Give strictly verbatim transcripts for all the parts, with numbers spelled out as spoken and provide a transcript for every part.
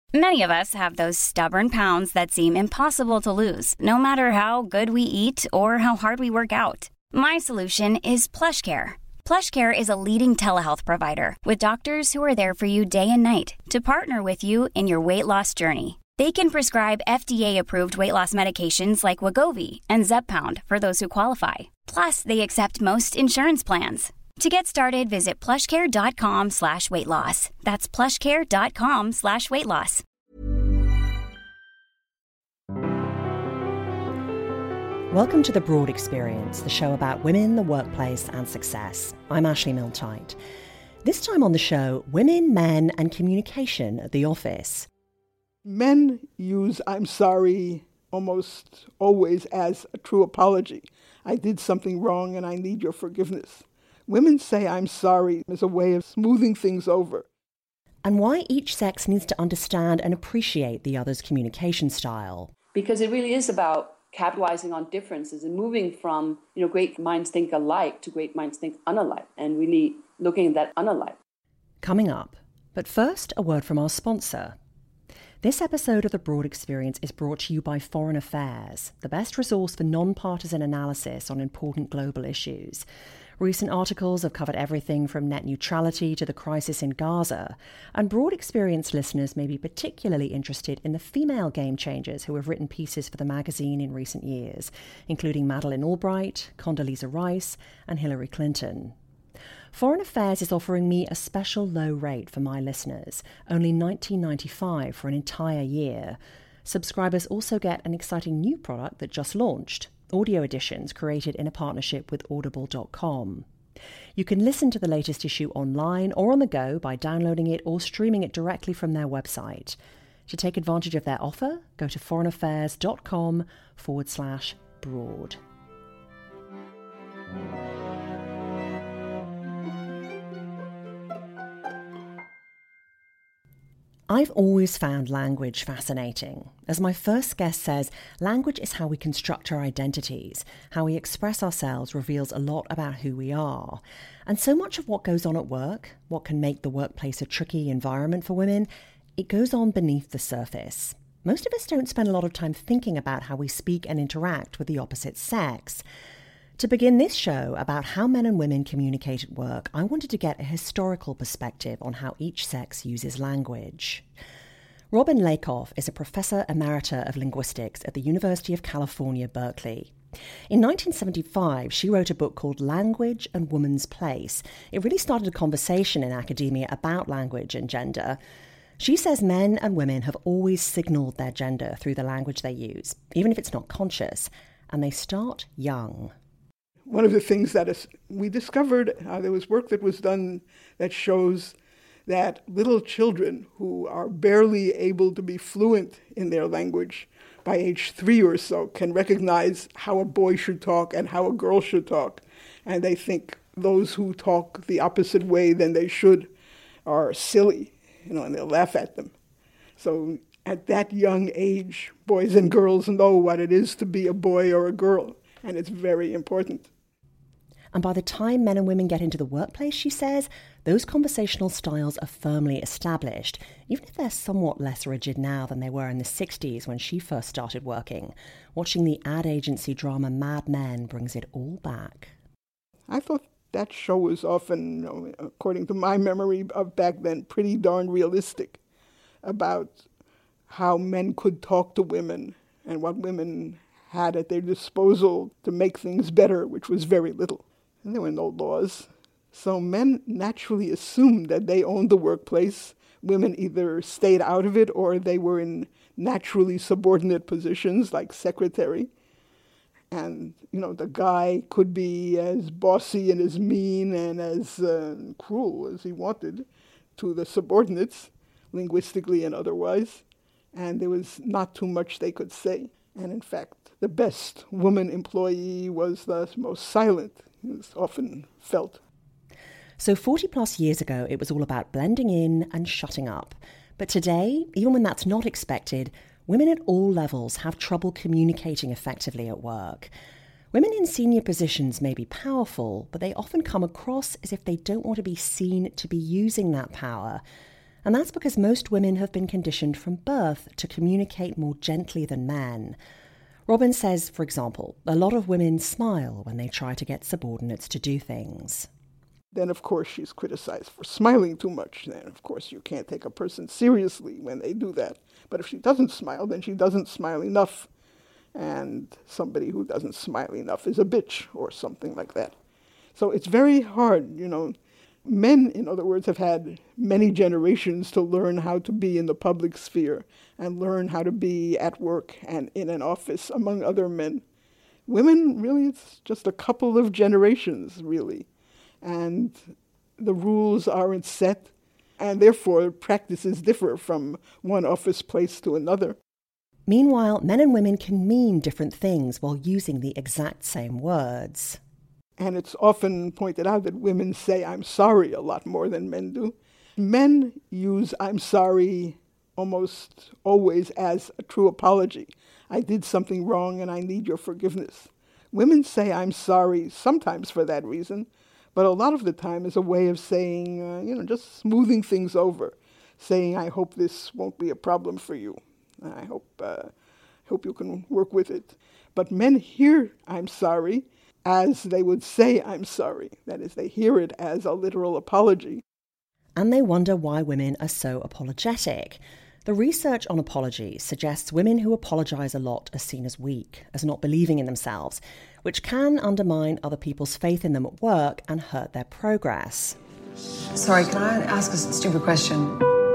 Many of us have those stubborn pounds that seem impossible to lose, no matter how good we eat or how hard we work out. My solution is PlushCare. PlushCare is a leading telehealth provider with doctors who are there for you day and night to partner with you in your weight loss journey. They can prescribe F D A-approved weight loss medications like Wegovy and Zepbound for those who qualify. Plus, they accept most insurance plans. To get started, visit plushcare.com slash weight loss. That's plushcare.com slash weight loss. Welcome to The Broad Experience, the show about women, the workplace and success. I'm Ashley Milne-Tyte. This time on the show, women, men and communication at the office. Men use "I'm sorry" almost always as a true apology. I did something wrong and I need your forgiveness. Women say "I'm sorry" as a way of smoothing things over. And why each sex needs to understand and appreciate the other's communication style. Because it really is about capitalizing on differences and moving from, you know, great minds think alike to great minds think unalike, and really looking at that unalike. Coming up. But first, a word from our sponsor. This episode of The Broad Experience is brought to you by Foreign Affairs, the best resource for non-partisan analysis on important global issues. Recent articles have covered everything from net neutrality to the crisis in Gaza, and Broad Experience listeners may be particularly interested in the female game changers who have written pieces for the magazine in recent years, including Madeleine Albright, Condoleezza Rice, and Hillary Clinton. Foreign Affairs is offering me a special low rate for my listeners, only nineteen dollars and ninety-five cents for an entire year. Subscribers also get an exciting new product that just launched, audio editions created in a partnership with audible dot com. You can listen to the latest issue online or on the go by downloading it or streaming it directly from their website. To take advantage of their offer, go to foreignaffairs.com forward slash broad. I've always found language fascinating. As my first guest says, language is how we construct our identities. How we express ourselves reveals a lot about who we are. And so much of what goes on at work, what can make the workplace a tricky environment for women, it goes on beneath the surface. Most of us don't spend a lot of time thinking about how we speak and interact with the opposite sex. To begin this show about how men and women communicate at work, I wanted to get a historical perspective on how each sex uses language. Robin Lakoff is a professor emerita of linguistics at the University of California, Berkeley. In nineteen seventy-five, she wrote a book called Language and Woman's Place. It really started a conversation in academia about language and gender. She says men and women have always signalled their gender through the language they use, even if it's not conscious, and they start young. One of the things that is, we discovered, uh, there was work that was done that shows that little children who are barely able to be fluent in their language by age three or so can recognize how a boy should talk and how a girl should talk. And they think those who talk the opposite way than they should are silly, you know, and they'll laugh at them. So at that young age, boys and girls know what it is to be a boy or a girl, and it's very important. And by the time men and women get into the workplace, she says, those conversational styles are firmly established, even if they're somewhat less rigid now than they were in the sixties when she first started working. Watching the ad agency drama Mad Men brings it all back. I thought that show was often, you know, according to my memory of back then, pretty darn realistic about how men could talk to women and what women had at their disposal to make things better, which was very little. And there were no laws. So men naturally assumed that they owned the workplace. Women either stayed out of it or they were in naturally subordinate positions like secretary. And, you know, the guy could be as bossy and as mean and as uh, cruel as he wanted to the subordinates, linguistically and otherwise. And there was not too much they could say. And in fact, the best woman employee was the most silent. It was often felt. So forty plus years ago, it was all about blending in and shutting up. But today, even when that's not expected, women at all levels have trouble communicating effectively at work. Women in senior positions may be powerful, but they often come across as if they don't want to be seen to be using that power. And that's because most women have been conditioned from birth to communicate more gently than men. Robin says, for example, a lot of women smile when they try to get subordinates to do things. Then, of course, she's criticized for smiling too much. Then, of course, you can't take a person seriously when they do that. But if she doesn't smile, then she doesn't smile enough. And somebody who doesn't smile enough is a bitch or something like that. So it's very hard, you know. Men, in other words, have had many generations to learn how to be in the public sphere and learn how to be at work and in an office among other men. Women, really, it's just a couple of generations, really. And the rules aren't set, and therefore practices differ from one office place to another. Meanwhile, men and women can mean different things while using the exact same words. And it's often pointed out that women say I'm sorry a lot more than men do. Men use I'm sorry almost always as a true apology. I did something wrong and I need your forgiveness. Women say I'm sorry sometimes for that reason, but a lot of the time is a way of saying, uh, you know, just smoothing things over, saying I hope this won't be a problem for you. I hope, uh, hope you can work with it. But men hear I'm sorry as they would say I'm sorry. That is, they hear it as a literal apology. And they wonder why women are so apologetic. The research on apology suggests women who apologise a lot are seen as weak, as not believing in themselves, which can undermine other people's faith in them at work and hurt their progress. Sorry, can I ask a stupid question?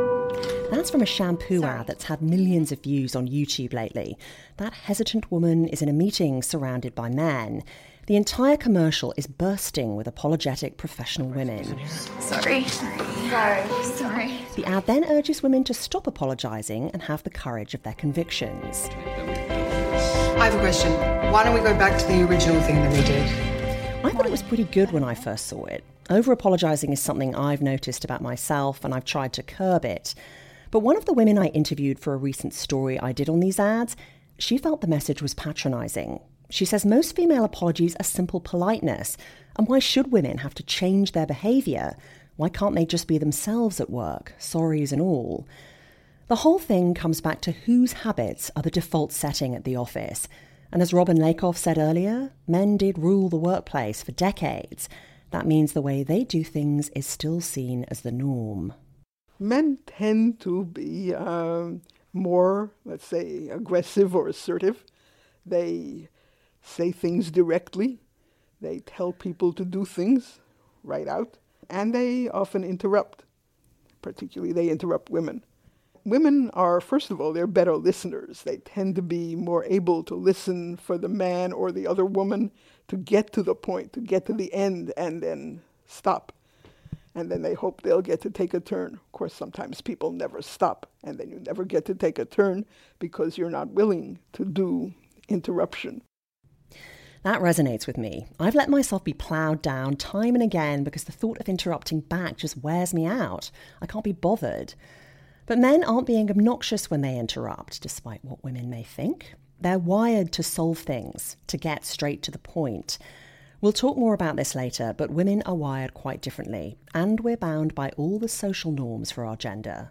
That's from a shampoo ad that's had millions of views on YouTube lately. That hesitant woman is in a meeting surrounded by men. The entire commercial is bursting with apologetic professional women. Sorry. Sorry. Sorry. The ad then urges women to stop apologising and have the courage of their convictions. I have a question. Why don't we go back to the original thing that we did? I thought it was pretty good when I first saw it. Over-apologising is something I've noticed about myself and I've tried to curb it. But one of the women I interviewed for a recent story I did on these ads, she felt the message was patronising. She says most female apologies are simple politeness. And why should women have to change their behaviour? Why can't they just be themselves at work, sorries and all? The whole thing comes back to whose habits are the default setting at the office. And as Robin Lakoff said earlier, men did rule the workplace for decades. That means the way they do things is still seen as the norm. Men tend to be um, more, let's say, aggressive or assertive. They say things directly. They tell people to do things right out. And they often interrupt. Particularly, they interrupt women. Women are, first of all, they're better listeners. They tend to be more able to listen for the man or the other woman to get to the point, to get to the end, and then stop. And then they hope they'll get to take a turn. Of course, sometimes people never stop, and then you never get to take a turn because you're not willing to do interruption. That resonates with me. I've let myself be ploughed down time and again because the thought of interrupting back just wears me out. I can't be bothered. But men aren't being obnoxious when they interrupt, despite what women may think. They're wired to solve things, to get straight to the point. We'll talk more about this later, but women are wired quite differently, and we're bound by all the social norms for our gender.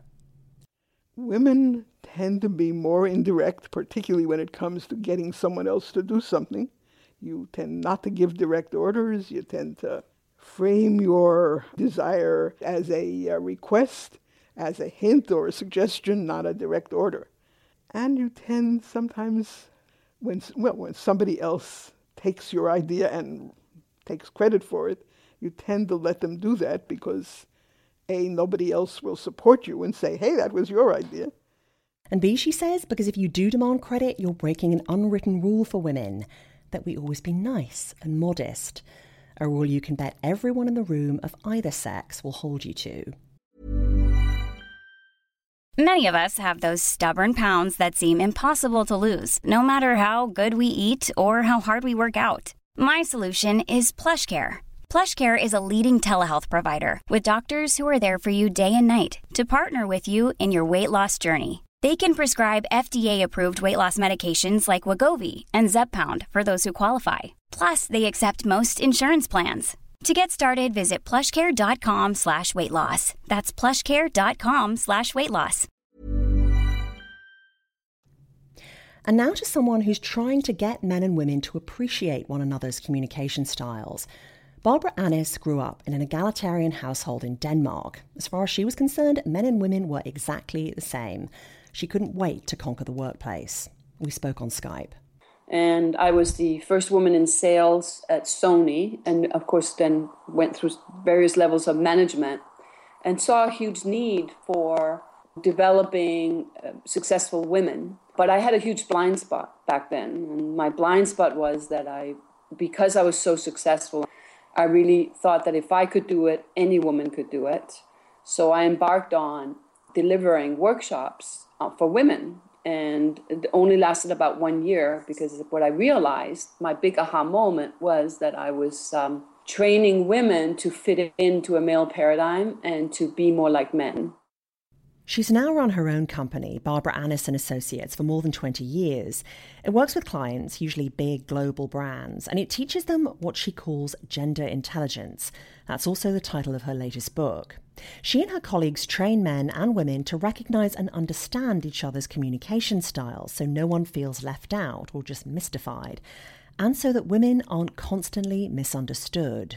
Women tend to be more indirect, particularly when it comes to getting someone else to do something. You tend not to give direct orders. You tend to frame your desire as a uh, request, as a hint or a suggestion, not a direct order. And you tend sometimes, when well, when somebody else takes your idea and takes credit for it, you tend to let them do that because, A, nobody else will support you and say, hey, that was your idea. And B, she says, because if you do demand credit, you're breaking an unwritten rule for women, that we always be nice and modest, a rule you can bet everyone in the room of either sex will hold you to. Many of us have those stubborn pounds that seem impossible to lose, no matter how good we eat or how hard we work out. My solution is PlushCare. PlushCare is a leading telehealth provider with doctors who are there for you day and night to partner with you in your weight loss journey. They can prescribe F D A-approved weight loss medications like Wegovy and Zepbound for those who qualify. Plus, they accept most insurance plans. To get started, visit plushcare.com slash weight loss. That's plushcare.com slash weight loss. And now to someone who's trying to get men and women to appreciate one another's communication styles. Barbara Annis grew up in an egalitarian household in Denmark. As far as she was concerned, men and women were exactly the same. She couldn't wait to conquer the workplace. We spoke on Skype. And I was the first woman in sales at Sony, and of course then went through various levels of management and saw a huge need for developing uh, successful women. But I had a huge blind spot back then. And my blind spot was that I, because I was so successful, I really thought that if I could do it, any woman could do it. So I embarked on delivering workshops uh, for women. And it only lasted about one year because what I realized, my big aha moment was that I was um, training women to fit into a male paradigm and to be more like men. She's now run her own company, Barbara Annis and Associates, for more than twenty years. It works with clients, usually big global brands, and it teaches them what she calls gender intelligence. That's also the title of her latest book. She and her colleagues train men and women to recognise and understand each other's communication styles so no one feels left out or just mystified, and so that women aren't constantly misunderstood.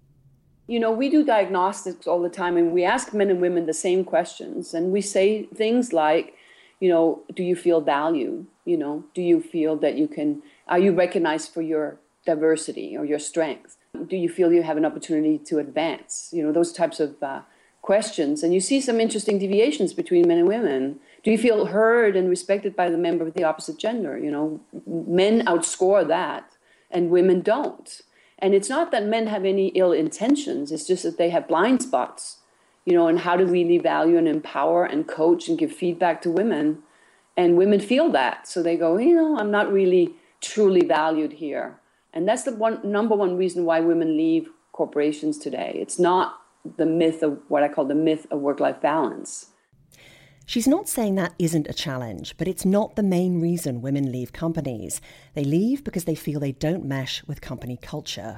You know, we do diagnostics all the time, and we ask men and women the same questions, and we say things like, you know, do you feel valued? You know, do you feel that you can, are you recognized for your diversity or your strength? Do you feel you have an opportunity to advance? You know, those types of uh, questions. And you see some interesting deviations between men and women. Do you feel heard and respected by the member of the opposite gender? You know, men outscore that and women don't. And it's not that men have any ill intentions. It's just that they have blind spots, you know, and how to really value and empower and coach and give feedback to women. And women feel that. So they go, you know, I'm not really truly valued here. And that's the one number one reason why women leave corporations today. It's not the myth of what I call the myth of work-life balance. She's not saying that isn't a challenge, but it's not the main reason women leave companies. They leave because they feel they don't mesh with company culture.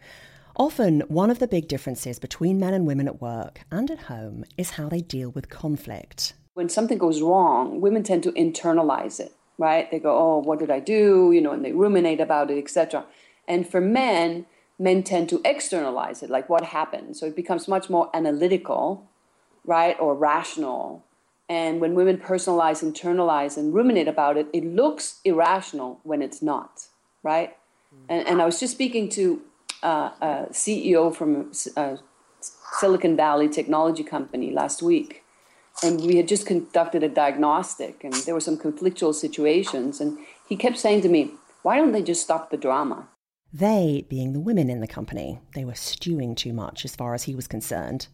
Often, one of the big differences between men and women at work and at home is how they deal with conflict. When something goes wrong, women tend to internalize it, right? They go, oh, what did I do? You know, and they ruminate about it, et cetera. And for men, men tend to externalize it, like what happened. So it becomes much more analytical, right, or rational. And when women personalize, internalize, and ruminate about it, it looks irrational when it's not, right? Mm. And, and I was just speaking to uh, a C E O from a Silicon Valley technology company last week, and we had just conducted a diagnostic, and there were some conflictual situations, and he kept saying to me, why don't they just stop the drama? They being the women in the company. They were stewing too much as far as he was concerned.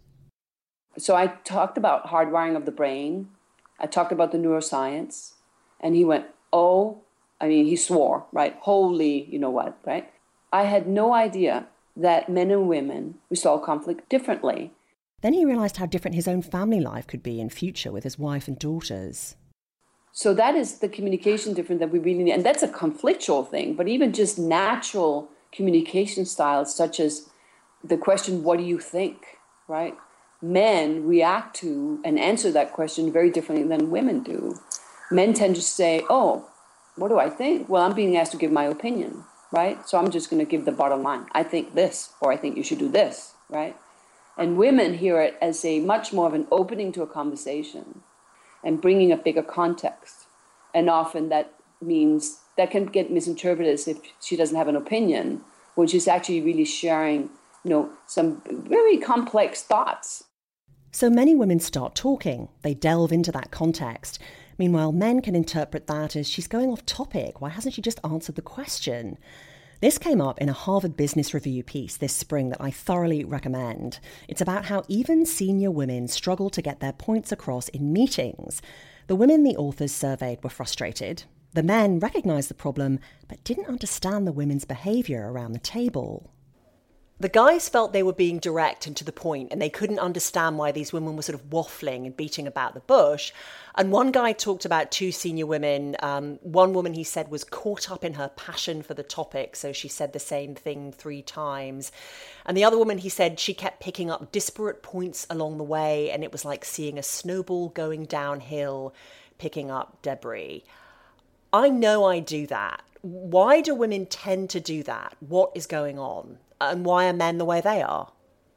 So I talked about hardwiring of the brain. I talked about the neuroscience. And he went, oh, I mean, he swore, right? Holy, you know what, right? I had no idea that men and women resolve conflict differently. Then he realised how different his own family life could be in future with his wife and daughters. So that is the communication difference that we really need. And that's a conflictual thing, but even just natural communication styles, such as the question, what do you think, right? Men react to and answer that question very differently than women do. Men tend to say, oh, what do I think? Well, I'm being asked to give my opinion, right? So I'm just going to give the bottom line. I think this, or I think you should do this, right? And women hear it as a much more of an opening to a conversation and bringing a bigger context. And often that means that can get misinterpreted as if she doesn't have an opinion, when she's actually really sharing, you know, some very complex thoughts. So many women start talking. They delve into that context. Meanwhile, men can interpret that as she's going off topic. Why hasn't she just answered the question? This came up in a Harvard Business Review piece this spring that I thoroughly recommend. It's about how even senior women struggle to get their points across in meetings. The women the authors surveyed were frustrated. The men recognised the problem, but didn't understand the women's behaviour around the table. The guys felt they were being direct and to the point, and they couldn't understand why these women were sort of waffling and beating about the bush. And one guy talked about two senior women. Um, one woman, he said, was caught up in her passion for the topic, so she said the same thing three times. And the other woman, he said, she kept picking up disparate points along the way, and it was like seeing a snowball going downhill, picking up debris. I know I do that. Why do women tend to do that? What is going on? And why are men the way they are?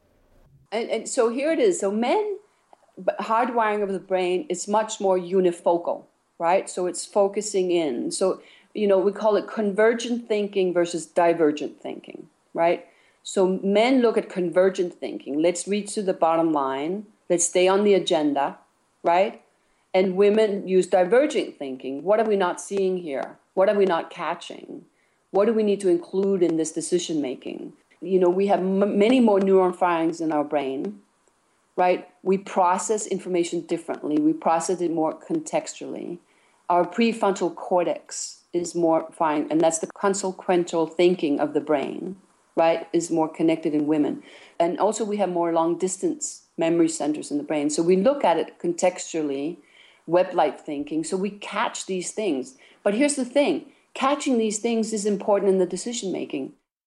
And, and so here it is. So men, hardwiring of the brain is much more unifocal, right? So it's focusing in. So, you know, we call it convergent thinking versus divergent thinking, right? So men look at convergent thinking. Let's reach to the bottom line. Let's stay on the agenda, right? And women use divergent thinking. What are we not seeing here? What are we not catching? What do we need to include in this decision making? You know, we have m- many more neuron firings in our brain, right? We process information differently. We process it more contextually. Our prefrontal cortex is more fine, and that's the consequential thinking of the brain, right, is more connected in women. And also we have more long-distance memory centers in the brain. So we look at it contextually, web-like thinking, so we catch these things. But here's the thing, catching these things is important in the decision-making.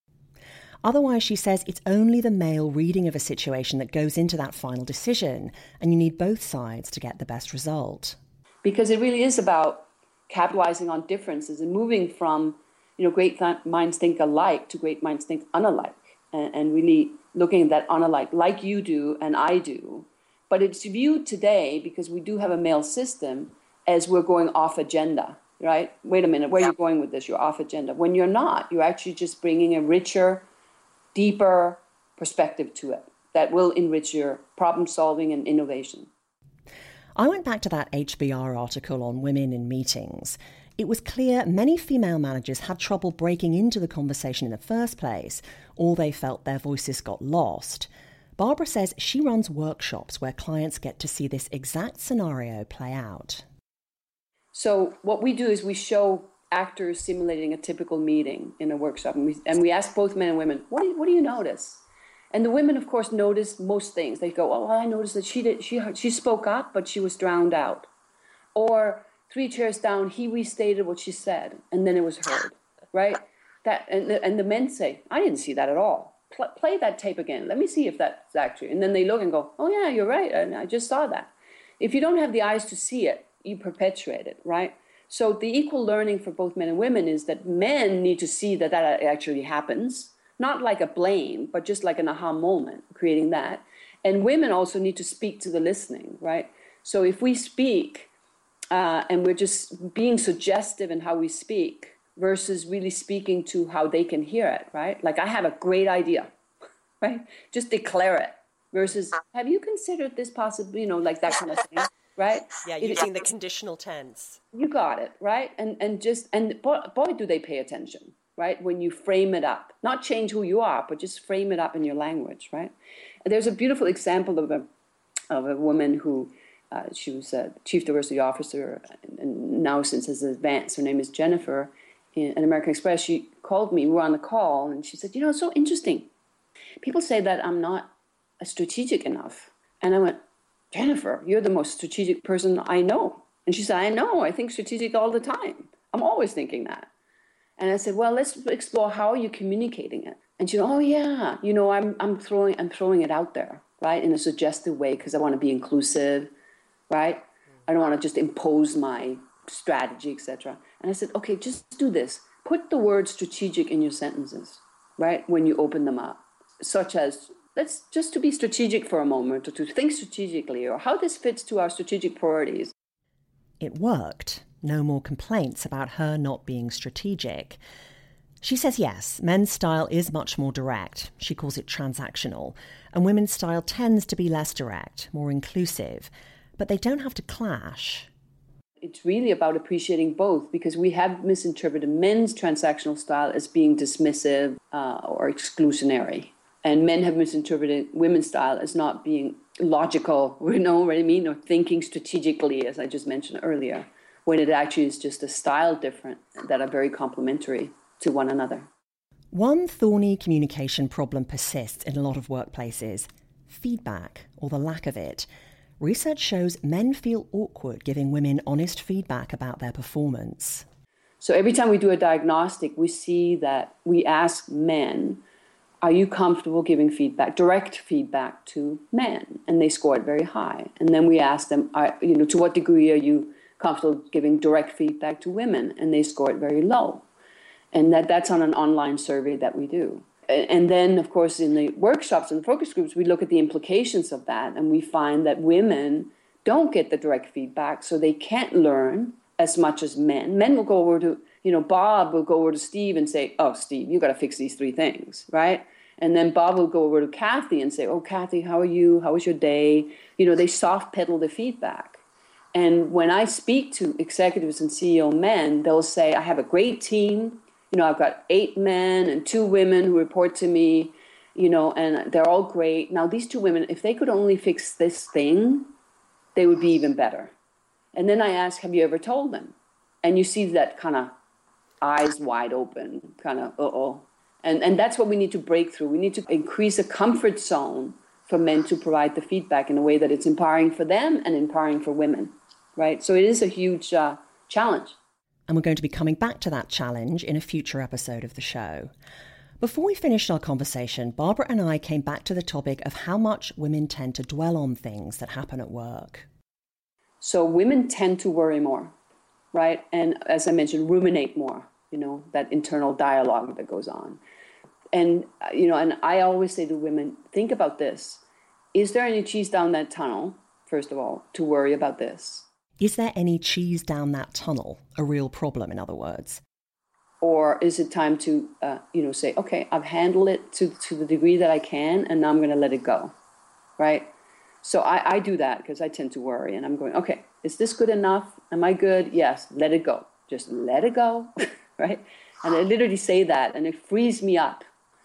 Otherwise, she says, it's only the male reading of a situation that goes into that final decision, and you need both sides to get the best result. Because it really is about capitalizing on differences and moving from, you know, great th- minds think alike to great minds think unalike, and, and really looking at that unalike, like you do and I do. But it's viewed today, because we do have a male system, as we're going off agenda, right? Wait a minute, where are you going with this? You're off agenda. When you're not, you're actually just bringing a richer, deeper perspective to it that will enrich your problem solving and innovation. I went back to that H B R article on women in meetings. It was clear many female managers had trouble breaking into the conversation in the first place, or they felt their voices got lost. Barbara says she runs workshops where clients get to see this exact scenario play out. So what we do is we show actors simulating a typical meeting in a workshop, and we, and we ask both men and women, what do you, what do you notice? And the women, of course, notice most things. They go, oh, well, I noticed that she did, she she spoke up, but she was drowned out. Or three chairs down, he restated what she said, and then it was heard, right? That and the, and the men say, I didn't see that at all. Pl- play that tape again. Let me see if that's actually. And then they look and go, oh yeah, you're right. And I just saw that. If you don't have the eyes to see it, you perpetuate it, right? So the equal learning for both men and women is that men need to see that that actually happens, not like a blame, but just like an aha moment, creating that. And women also need to speak to the listening, right? So if we speak uh, and we're just being suggestive in how we speak versus really speaking to how they can hear it, right? Like, I have a great idea, right? Just declare it versus, have you considered this possibly, you know, like that kind of thing. Right? Yeah, using it, the conditional tense. You got it, right? And and just and boy, boy, do they pay attention, right? When you frame it up, not change who you are, but just frame it up in your language, right? And there's a beautiful example of a of a woman who uh, she was a chief diversity officer, and now since has advanced. Her name is Jennifer. In, in American Express, she called me. We were on the call, and she said, "You know, it's so interesting. People say that I'm not strategic enough," and I went, Jennifer, you're the most strategic person I know. And she said, I know, I think strategic all the time. I'm always thinking that. And I said, well, let's explore, how are you communicating it? And she said, oh yeah, you know, I'm I'm throwing I'm throwing it out there, right, in a suggestive way, because I want to be inclusive, right? I don't want to just impose my strategy, et cetera. And I said, okay, just do this. Put the word strategic in your sentences, right, when you open them up, such as, let's just to be strategic for a moment, or to think strategically, or how this fits to our strategic priorities. It worked. No more complaints about her not being strategic. She says yes, men's style is much more direct. She calls it transactional. And women's style tends to be less direct, more inclusive. But they don't have to clash. It's really about appreciating both, because we have misinterpreted men's transactional style as being dismissive uh, or exclusionary. And men have misinterpreted women's style as not being logical, you know what I mean, or thinking strategically, as I just mentioned earlier, when it actually is just a style different that are very complementary to one another. One thorny communication problem persists in a lot of workplaces: feedback, or the lack of it. Research shows men feel awkward giving women honest feedback about their performance. So every time we do a diagnostic, we see that we ask men, are you comfortable giving feedback, direct feedback to men? And they score it very high. And then we ask them, are, you know, to what degree are you comfortable giving direct feedback to women? And they score it very low. And that, that's on an online survey that we do. And then, of course, in the workshops and the focus groups, we look at the implications of that. And we find that women don't get the direct feedback, so they can't learn as much as men. Men will go over to, you know, Bob will go over to Steve and say, oh, Steve, you got to fix these three things, right? And then Bob will go over to Kathy and say, oh, Kathy, how are you? How was your day? You know, they soft pedal the feedback. And when I speak to executives and C E O men, they'll say, I have a great team. You know, I've got eight men and two women who report to me, you know, and they're all great. Now, these two women, if they could only fix this thing, they would be even better. And then I ask, have you ever told them? And you see that kind of eyes wide open, kind of, uh-oh. And, and that's what we need to break through. We need to increase a comfort zone for men to provide the feedback in a way that it's empowering for them and empowering for women, right? So it is a huge uh, challenge. And we're going to be coming back to that challenge in a future episode of the show. Before we finished our conversation, Barbara and I came back to the topic of how much women tend to dwell on things that happen at work. So women tend to worry more, right? And as I mentioned, ruminate more, you know, that internal dialogue that goes on. And, you know, and I always say to women, think about this. Is there any cheese down that tunnel, first of all, to worry about this? Is there any cheese down that tunnel? A real problem, in other words. Or is it time to, uh, you know, say, okay, I've handled it to, to the degree that I can, and now I'm going to let it go, right? So I, I do that because I tend to worry, and I'm going, okay, is this good enough? Am I good? Yes, let it go. Just let it go, right? And I literally say that, and it frees me up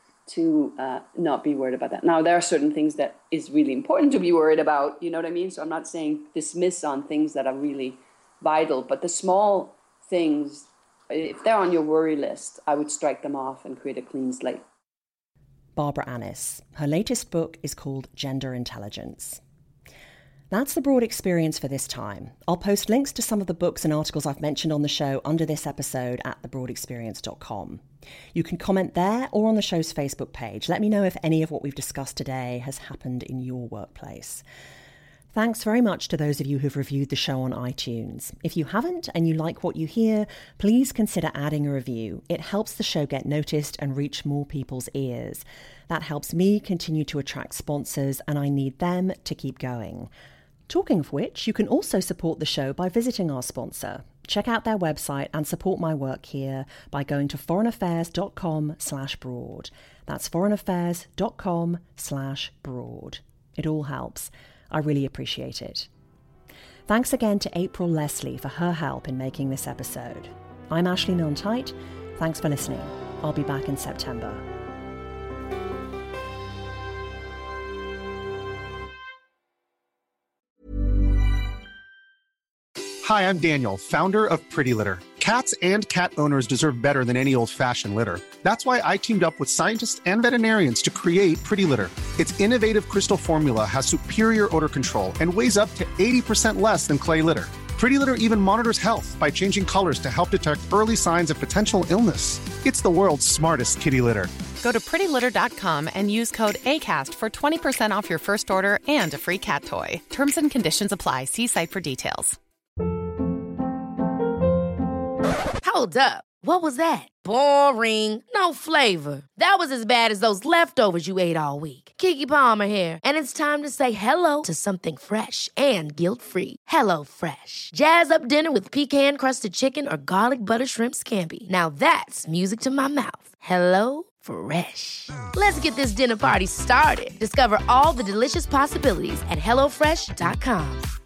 to uh, not be worried about that. Now, there are certain things that is really important to be worried about, you know what I mean? So I'm not saying dismiss on things that are really vital, but the small things, if they're on your worry list, I would strike them off and create a clean slate. Barbara Annis. Her latest book is called Gender Intelligence. That's the Broad Experience for this time. I'll post links to some of the books and articles I've mentioned on the show under this episode at the broad experience dot com. You can comment there or on the show's Facebook page. Let me know if any of what we've discussed today has happened in your workplace. Thanks very much to those of you who've reviewed the show on iTunes. If you haven't and you like what you hear, please consider adding a review. It helps the show get noticed and reach more people's ears. That helps me continue to attract sponsors, and I need them to keep going. Talking of which, you can also support the show by visiting our sponsor. Check out their website and support my work here by going to foreignaffairs.com slash broad. That's foreignaffairs.com slash broad. It all helps. I really appreciate it. Thanks again to April Leslie for her help in making this episode. I'm Ashley Milne-Tyte. Thanks for listening. I'll be back in September. Hi, I'm Daniel, founder of Pretty Litter. Cats and cat owners deserve better than any old-fashioned litter. That's why I teamed up with scientists and veterinarians to create Pretty Litter. Its innovative crystal formula has superior odor control and weighs up to eighty percent less than clay litter. Pretty Litter even monitors health by changing colors to help detect early signs of potential illness. It's the world's smartest kitty litter. Go to pretty litter dot com and use code ACAST for twenty percent off your first order and a free cat toy. Terms and conditions apply. See site for details. Hold up. What was that? Boring. No flavor. That was as bad as those leftovers you ate all week. Keke Palmer here, and it's time to say hello to something fresh and guilt-free. Hello Fresh. Jazz up dinner with pecan-crusted chicken or garlic butter shrimp scampi. Now that's music to my mouth. Hello Fresh. Let's get this dinner party started. Discover all the delicious possibilities at hello fresh dot com.